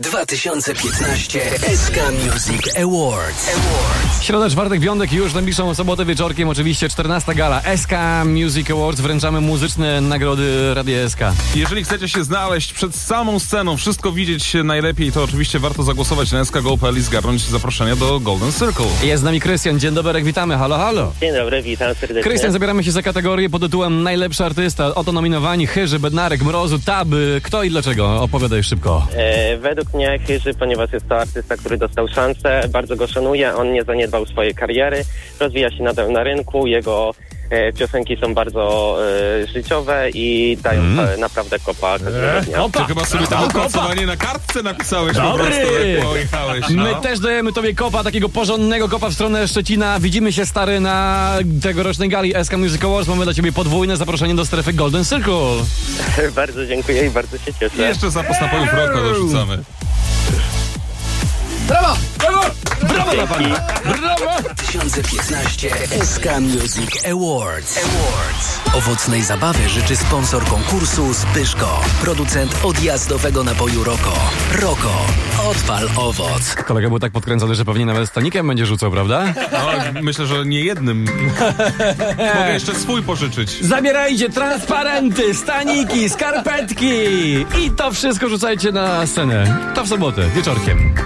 2015 SK Music Awards. Środa, czwartek, piątek, już najbliższą sobotę wieczorkiem oczywiście 14 gala SK Music Awards. Wręczamy muzyczne nagrody Radia SK. Jeżeli chcecie się znaleźć przed samą sceną, wszystko widzieć najlepiej, to oczywiście warto zagłosować na SK.go.pl i zgarnąć zaproszenie do Golden Circle. Jest z nami Krystian. Dzień dobry, witamy. Halo, halo. Dzień dobry, witam serdecznie. Krystian, zabieramy się za kategorię pod tytułem Najlepszy artysta. Oto nominowani Chyży, Bednarek, Mrozu, Taby. Kto i dlaczego? Opowiadaj szybko. Według mnie Chyży, ponieważ jest to artysta, który dostał szansę, bardzo go szanuję, on nie zaniedbał swojej kariery, rozwija się nadal na rynku, jego piosenki są bardzo życiowe i dają naprawdę kopa każdego dnia. Ty chyba sobie to opracowanie na kartce napisałeś po prostu, jak pojechałeś. No. My też dajemy tobie kopa, takiego porządnego kopa w stronę Szczecina. Widzimy się, stary, na tegorocznej gali SK Music Awards. Mamy dla ciebie podwójne zaproszenie do strefy Golden Circle. Bardzo dziękuję i bardzo się cieszę. I jeszcze zapas napojów Roko dorzucamy. Brawo! Brawo! Brawo dla pana! Brawo! 2015 SK Music Awards. Owocnej zabawy życzy sponsor konkursu Zbyszko, producent odjazdowego napoju Roko. Roko, odpal owoc. Kolega był tak podkręcony, że pewnie nawet stanikiem będzie rzucał, prawda? No, myślę, że nie jednym. Mogę jeszcze swój pożyczyć. Zabierajcie transparenty, staniki, skarpetki i to wszystko rzucajcie na scenę. To w sobotę, wieczorkiem.